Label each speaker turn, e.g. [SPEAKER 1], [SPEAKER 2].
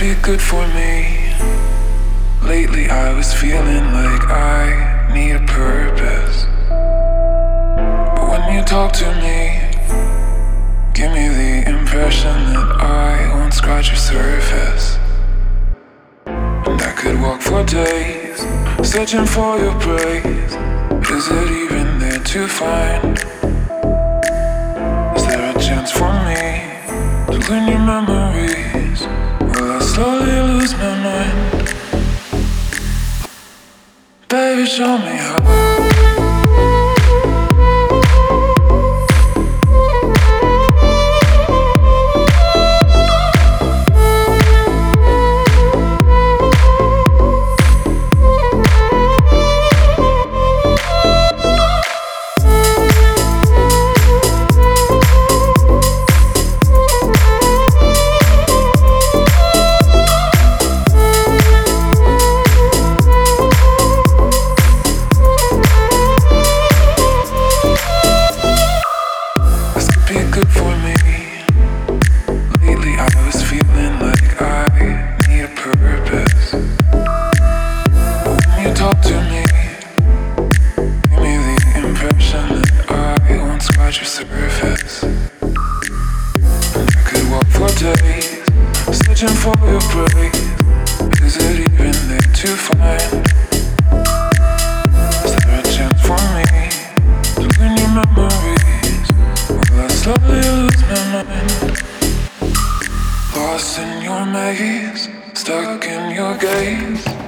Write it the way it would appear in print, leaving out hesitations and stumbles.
[SPEAKER 1] be good for me. Lately I was feeling like I need a purpose. But when you talk to me, give me the impression that I won't scratch your surface. And I could walk for days, searching for your praise. Is it even there to find? Is there a chance for me to learn your memories? Will I slowly lose my mind? Baby, show me how. Searching for your praise, is it even there to find? Is there a chance for me to learn your memories? Will I slowly lose my mind? Lost in your maze, stuck in your gaze.